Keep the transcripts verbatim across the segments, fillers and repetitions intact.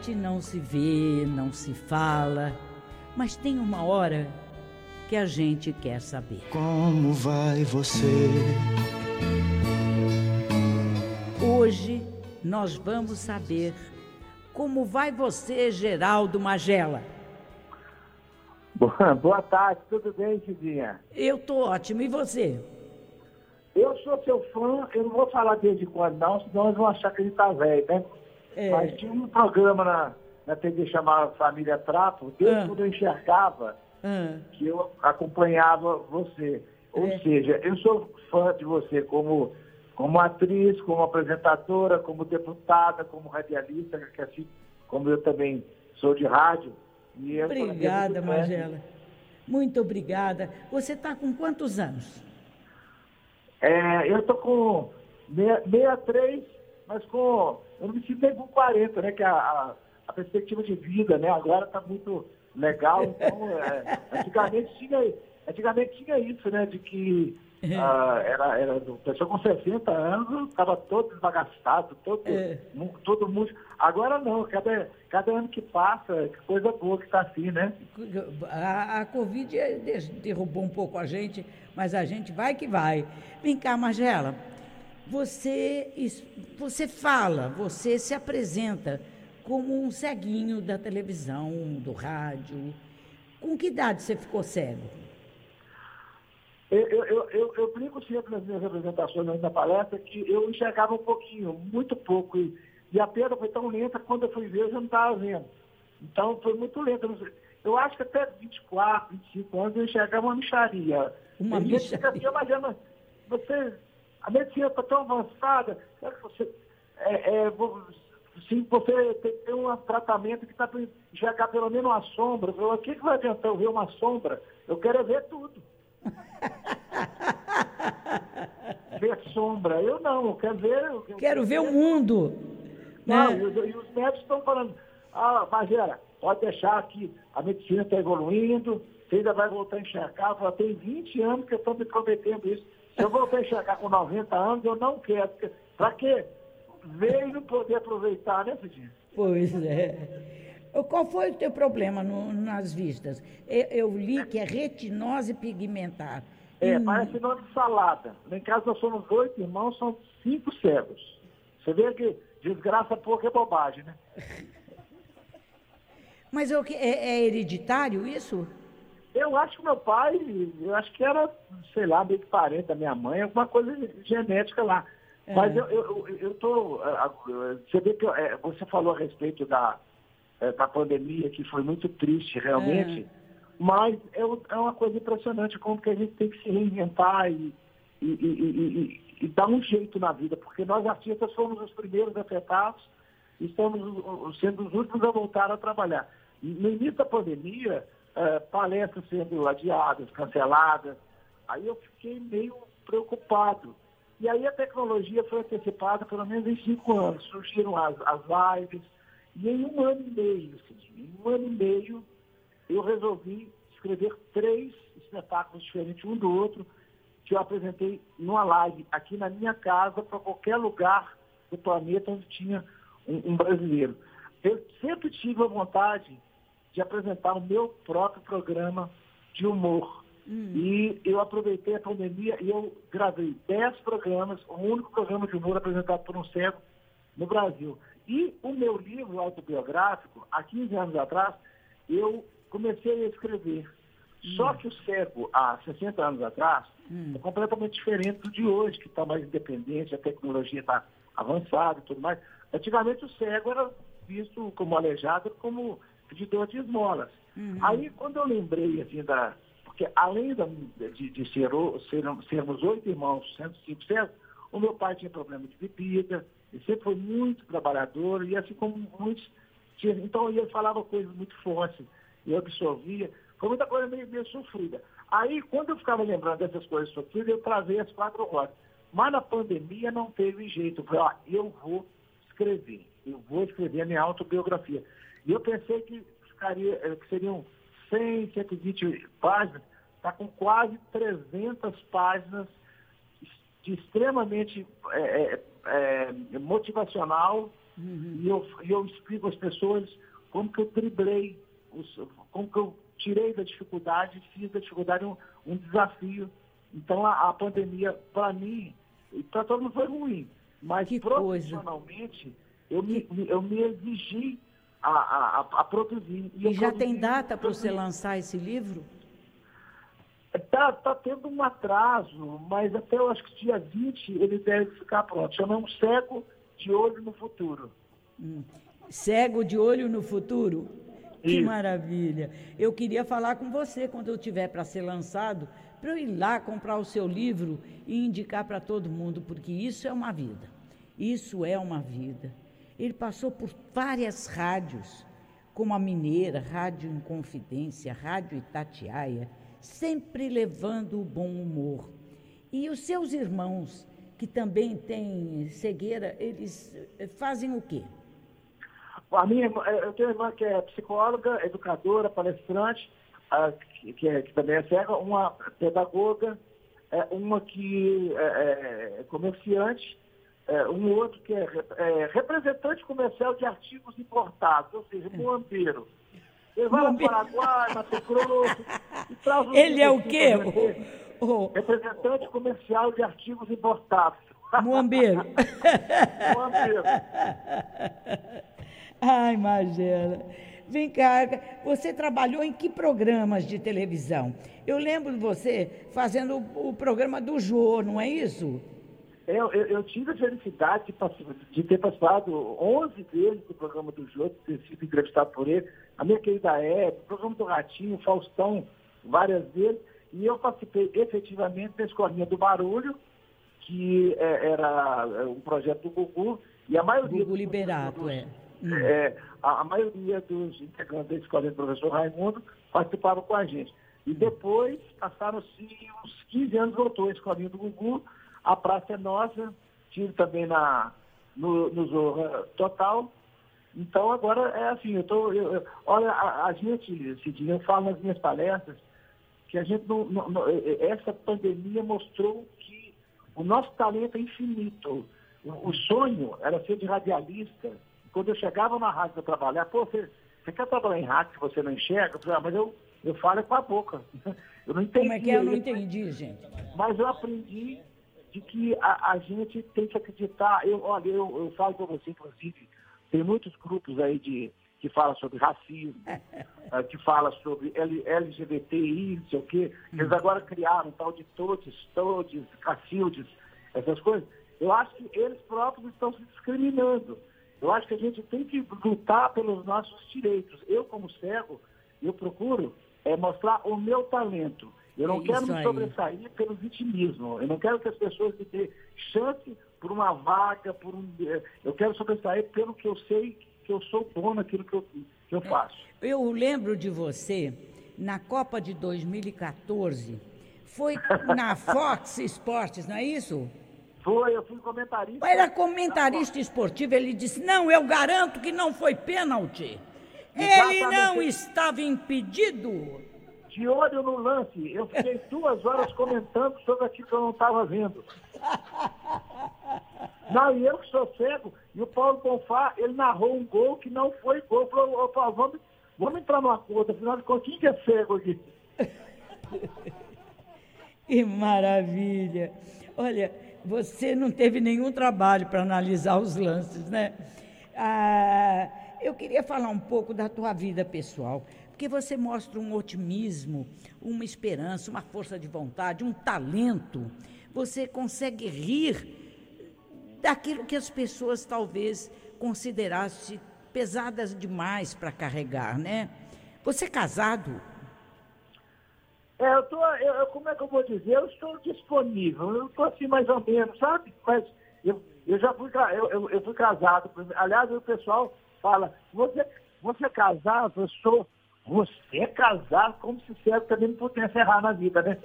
gente não se vê, não se fala, mas tem uma hora que a gente quer saber. Como vai você? Hoje nós vamos saber como vai você, Geraldo Magela. Boa, boa tarde, tudo bem, Cidinha? Eu tô ótimo, e você? Eu sou seu fã, eu não vou falar desde quando não, senão eles vão achar que ele tá velho, né? É. Mas tinha um programa na, na T V chamado Família Trapo, desde Ah. quando eu enxergava, Ah, que eu acompanhava você. Ou É. seja, eu sou fã de você como, como atriz, como apresentadora, como deputada, como radialista, que assim como eu também sou de rádio. E eu sou obrigada, muito fã. Magela. Muito obrigada. Você está com quantos anos? É, eu tô com sessenta e três, mas com. Eu não me sinto nem com quarenta, né? Que a, a, a perspectiva de vida, né? Agora está muito legal. Então, é, antigamente, tinha, antigamente tinha isso, né? De que ah, era, era a pessoa com sessenta anos estava todo desbagaçado, todo, É. mu- todo mundo. Agora não, cada, cada ano que passa, que coisa boa que está assim, né? A, a Covid de- derrubou um pouco a gente, mas a gente vai que vai. Vem cá, Magela, você, es- você fala, você se apresenta como um ceguinho da televisão, do rádio. Com que idade você ficou cego? Eu, eu, eu, eu, eu brinco sempre nas minhas apresentações na palestra que eu enxergava um pouquinho, muito pouco, e, e a perda foi tão lenta que quando eu fui ver eu já não estava vendo. Então foi muito lenta. Eu não sei- Eu acho que até vinte e quatro, vinte e cinco anos eu enxergava uma mixaria. Uma Tem gente que fica mixaria. assim, mas você, a medicina está tão avançada, será que você, é, é, vo- se você tem, tem um tratamento que está para enxergar pelo menos uma sombra, eu falo, o que, que vai adiantar eu ver uma sombra? Eu quero é ver tudo. Ver sombra. Eu não, eu quero ver. Eu, eu Quero ver o mundo. Não, Né? e, os, e os médicos estão falando, ah, Magela, pode deixar que a medicina está evoluindo, você ainda vai voltar a enxergar. Eu falo, tem vinte anos que eu estou me prometendo isso. Se eu voltar a enxergar com noventa anos, eu não quero. Para quê? Ver e não poder aproveitar, né, Cidinha? Pois é. Qual foi o teu problema no- nas vistas? Eu, eu li que é retinose pigmentar. É, Em- parece nome de salada. Lá em casa nós somos oito irmãos, são cinco cegos. Você vê que desgraça pouco é bobagem, né? Mas é, o que- é- é hereditário isso? Eu acho que meu pai, eu acho que era, sei lá, meio que parente da minha mãe, alguma coisa genética lá. É. Mas eu, eu, eu, eu tô. ah, ah, Você vê que eu, é, você falou a respeito da, é, da pandemia, que foi muito triste realmente, mas é, o- é uma coisa impressionante como que a gente tem que se reinventar e, e, e, e, e- e dar um jeito na vida, porque nós artistas fomos os primeiros afetados e estamos uh, sendo os últimos a voltar a trabalhar. No início da pandemia, eh, palestras sendo adiadas, canceladas, aí eu fiquei meio preocupado. E aí a tecnologia foi antecipada pelo menos em cinco anos. Surgiram as, as lives, e em um ano e meio, Cidinha, em um ano e meio, eu resolvi escrever três espetáculos diferentes um do outro, que eu apresentei numa live aqui na minha casa, para qualquer lugar do planeta onde tinha um, um brasileiro. Eu sempre tive a vontade de apresentar o meu próprio programa de humor. E eu aproveitei a pandemia e eu gravei dez programas, o único programa de humor apresentado por um cego no Brasil. E o meu livro autobiográfico, há quinze anos atrás, eu comecei a escrever. Só que o cego, há sessenta anos atrás, é completamente diferente do de hoje, que está mais independente, a tecnologia está avançada e tudo mais. Antigamente o cego era visto como aleijado, como pedidor de esmolas. Aí, quando eu lembrei, assim, da... Porque além da, de, de ser, o- ser, sermos oito irmãos, sendo cinco cegos, o meu pai tinha problema de bebida, ele sempre foi muito trabalhador, e assim como muitos tinham. Então ele falava coisas muito fortes, eu absorvia, foi muita coisa meio, meio sofrida. Aí, quando eu ficava lembrando dessas coisas sofridas, eu trazia as quatro rodas. Mas na pandemia não teve jeito. Eu falei, ó, eu vou escrever, eu vou escrever a minha autobiografia. E eu pensei que, ficaria, eh, que seriam cem, cento e vinte páginas, está com quase trezentas páginas de extremamente é, é, é, motivacional Uhum. E, eu, e eu explico às pessoas como que eu driblei, os, como que eu tirei da dificuldade, fiz da dificuldade um, um desafio. Então, a, a pandemia, para mim, para todo mundo foi ruim, mas que profissionalmente, eu me, eu me exigi a, a, a produzir. E, e já produzi, tem data para você lançar esse livro? Está tá tendo um atraso, mas até eu acho que dia vinte ele deve ficar pronto. Chama um Cego de Olho no Futuro. Hum. Cego de Olho no Futuro? Que Isso. Maravilha. Eu queria falar com você quando eu tiver para ser lançado, para eu ir lá comprar o seu livro e indicar para todo mundo, porque isso é uma vida. Isso é uma vida. Ele passou por várias rádios, como a Mineira, Rádio Inconfidência, Rádio Itatiaia, sempre levando o bom humor. E os seus irmãos, que também têm cegueira, eles fazem o quê? A minha, eu tenho uma irmã que é psicóloga, educadora, palestrante, que, que, é, que também é cega, uma pedagoga, uma que é, é comerciante, um outro que é, é representante comercial de artigos importados, ou seja, muambeiro. Ele vai lá para o Paraguai, Mato Grosso, e traz um Ele é o quê? O, o... Representante comercial de artigos importados. Muambeiro. Muambeiro. Ai, Magela. Vem cá, você trabalhou em que programas de televisão? Eu lembro de você fazendo o, o programa do Jô, não é isso? Eu, eu, eu tive a felicidade de, de ter participado onze vezes do programa do Jô, de ter sido entrevistado por ele, a minha querida Hebe, o programa do Ratinho, Faustão, várias vezes, e eu participei efetivamente da Escolinha do Barulho, que é, era um projeto do Gugu, e a maioria... Gugu Liberato, dos, é. Hum. é a, a maioria dos integrantes da Escolinha do Professor Raimundo participavam com a gente. E depois, passaram-se uns quinze anos, voltou a Escolinha do Gugu, a Praça é Nossa, tive também na, no, no Zorra Total. Então, agora é assim, eu tô, eu, eu, olha, a, a gente, Cidinha, eu falo nas minhas palestras, que a gente não, não, não, essa pandemia mostrou que o nosso talento é infinito. O, o sonho era ser de radialista. Quando eu chegava na rádio para trabalhar, pô, você, você quer trabalhar em rádio que você não enxerga? Eu falei, ah, mas eu, eu falo é com a boca. Eu não entendi. Como é que é? Eu não entendi, gente. Mas eu aprendi de que a, a gente tem que acreditar. Eu, olha, eu, eu falo para você, inclusive, tem muitos grupos aí de, que falam sobre racismo, que falam sobre L G B T I, não sei o quê. Eles agora criaram um tal de todes, todes, cacildes, essas coisas. Eu acho que eles próprios estão se discriminando. Eu acho que a gente tem que lutar pelos nossos direitos. Eu, como cego, eu procuro é, mostrar o meu talento. Eu não é quero me aí. sobressair pelo vitimismo. Eu não quero que as pessoas me dêem chance por uma vaga, por um... Eu quero sobressair pelo que eu sei, que eu sou bom naquilo que eu, que eu faço. Eu lembro de você, na Copa de dois mil e quatorze, foi na Fox Sports, não é isso? Foi, eu fui comentarista. Era comentarista esportivo, ele disse, não, eu garanto que não foi pênalti. Ele não estava impedido. De olho no lance, eu fiquei duas horas comentando sobre aquilo que eu não estava vendo. Não, e eu que sou cego, e o Paulo Bonfá, ele narrou um gol que não foi gol. Falou, ô Paulo, vamos, vamos entrar numa conta, afinal de contas, quem que é cego aqui? Que maravilha. Olha, você não teve nenhum trabalho para analisar os lances, né? Ah, eu queria falar um pouco da tua vida pessoal, porque você mostra um otimismo, uma esperança, uma força de vontade, um talento. Você consegue rir daquilo que as pessoas talvez considerassem pesadas demais para carregar, né? Você é casado? É, eu tô, eu, eu, como é que eu vou dizer? Eu estou disponível, eu estou assim mais ou menos, sabe? Mas eu, eu já fui, eu, eu, eu fui casado. Aliás, o pessoal fala, você, você é casado? Eu sou, você é casado? Como se cego também não pudesse errar na vida, né?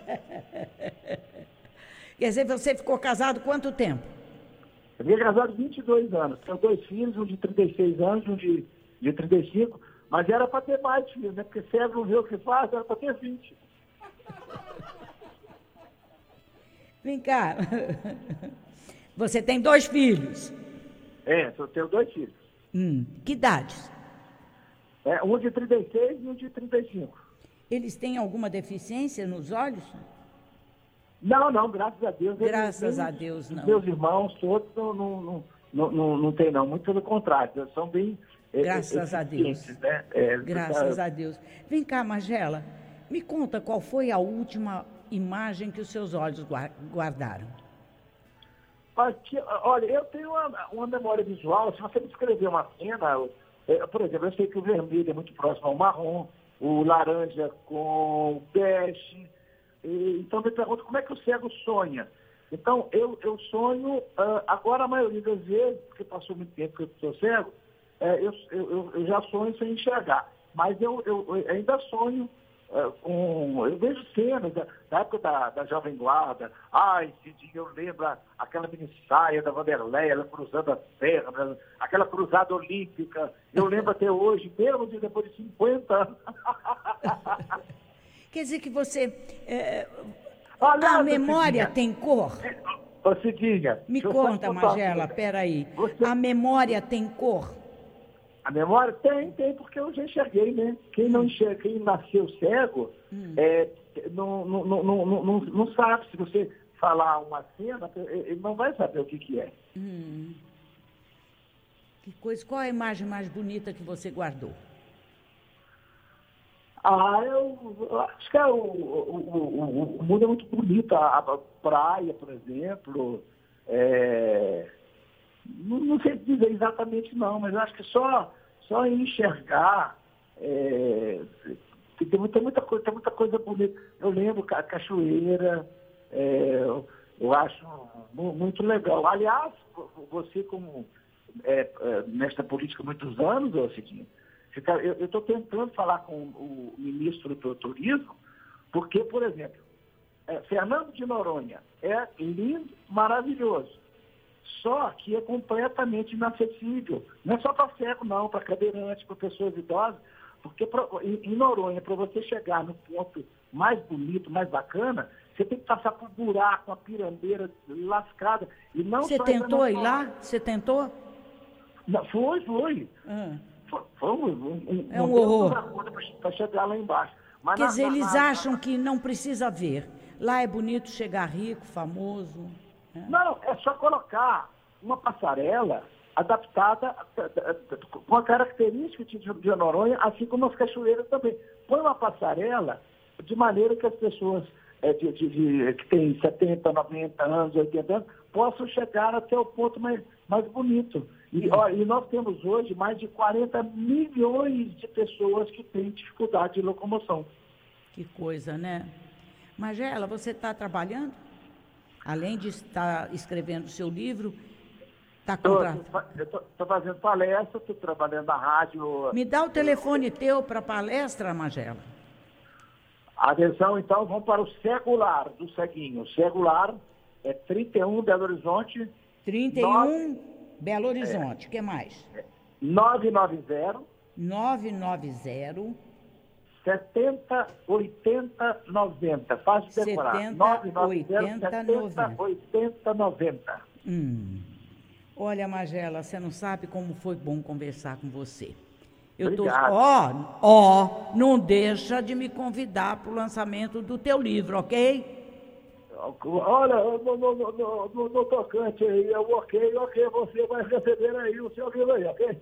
Quer dizer, você ficou casado quanto tempo? Eu fiquei casado vinte e dois anos. Tenho dois filhos, um de trinta e seis anos, um de, de trinta e cinco. Mas era para ter mais filhos, né? Porque cego não vê o que faz, era para ter vinte. Vem cá. Você tem dois filhos? É, eu tenho dois filhos. Hum, que idades? É, um de trinta e seis e um de trinta e cinco. Eles têm alguma deficiência nos olhos? Não, não, graças a Deus. Graças eles, a Deus, não. Meus irmãos todos não, não, não, não, não, não tem, não. Muito pelo contrário, eles são bem... Graças a Deus. Né? É, Graças a Deus. Vem cá, Magela, me conta qual foi a última imagem que os seus olhos guardaram. Aqui, olha, eu tenho uma, uma memória visual. Se você descrever uma cena, é, por exemplo, eu sei que o vermelho é muito próximo ao marrom, o laranja com o bege. E, então, me pergunto como é que o cego sonha. Então, eu, eu sonho, uh, agora a maioria das vezes, porque passou muito tempo que eu sou cego, É, eu, eu, eu já sonho sem enxergar, mas eu, eu, eu ainda sonho é, com... Eu vejo cenas da, da época da, da Jovem Guarda. Ai, Cidinho, eu lembro aquela mini saia da Vanderleia, ela cruzando as pernas, aquela cruzada olímpica. Eu lembro até hoje, mesmo depois de cinquenta anos. Quer dizer que você... É, Olha, a memória tem cor? Ô, Cidinha... Me conta, Magela, peraí. Você... A memória tem cor? A memória tem, tem, porque eu já enxerguei, né? Quem não enxerga, quem nasceu cego, hum. é, não, não, não, não, não, não sabe. Se você falar uma cena, ele não vai saber o que, que é. Hum. Que coisa. Qual a imagem mais bonita que você guardou? Ah, eu, eu acho que é o, o, o, o mundo é muito bonito. A, a praia, por exemplo, é... Não, não sei dizer exatamente não, mas eu acho que só, só enxergar é, tem, muita, muita coisa, tem muita coisa bonita. Eu lembro a cachoeira, é, eu, eu acho muito legal. Aliás, você como é, é, nesta política há muitos anos, ô Cidinho, eu estou tentando falar com o ministro do Turismo, porque, por exemplo, é, Fernando de Noronha é lindo, maravilhoso. Só que é completamente inacessível. Não é só para cego, não, para cadeirante, para pessoas idosas, porque pra, em, em Noronha, para você chegar no ponto mais bonito, mais bacana, você tem que passar por buraco, uma pirambeira lascada. E não você só tentou ir lá? Você tentou? Não, foi, foi. Hum. foi, foi um, um, é um horror. Para chegar lá embaixo. Mas Quer na, dizer, na, eles na, acham que não precisa ver. Lá é bonito chegar rico, famoso. Não, é só colocar uma passarela adaptada com a característica de Noronha, assim como as cachoeiras também. Põe uma passarela de maneira que as pessoas é, de, de, de, que têm setenta, noventa anos, oitenta anos, possam chegar até o ponto mais, mais bonito. E, ó, e nós temos hoje mais de quarenta milhões de pessoas que têm dificuldade de locomoção. Que coisa, né? Magela, você está trabalhando? Além de estar escrevendo o seu livro, está contratando? Eu estou fazendo palestra, estou trabalhando na rádio. Me dá o telefone teu para palestra, Magela. Atenção, então, vamos para o cegular do ceguinho. O cegular é trinta e um Belo Horizonte. trinta e um nove, Belo Horizonte, o é, que mais? nove nove zero. nove nove zero. setenta, oitenta, noventa. Fácil de decorar. setenta, oitenta, noventa. oitenta, noventa. Hum. Olha, Magela, você não sabe como foi bom conversar com você. Eu tô, ó, ó, não deixa de me convidar para o lançamento do teu livro, ok? Olha, no, no, no, no, no tocante aí, eu ok, ok, você vai receber aí o seu livro aí, ok?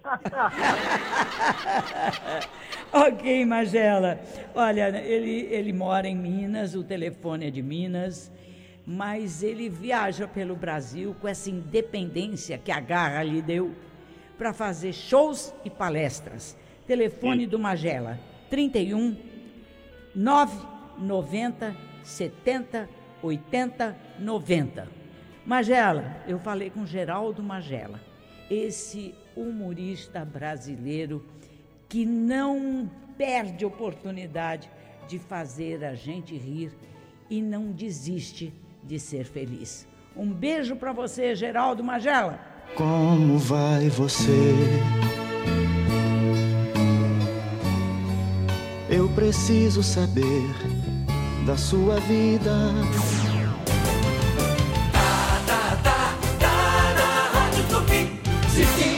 Ok, Magela. Olha, ele, ele mora em Minas, o telefone é de Minas, mas ele viaja pelo Brasil com essa independência que a Garra lhe deu para fazer shows e palestras. Telefone Sim. do Magela, trinta e um, nove noventa, setenta, oitenta, noventa. Magela, eu falei com Geraldo Magela, esse humorista brasileiro que não perde oportunidade de fazer a gente rir e não desiste de ser feliz. Um beijo para você, Geraldo Magela. Como vai você? Eu preciso saber da sua vida. Tá, tá, tá, tá na Rádio Tupi. Se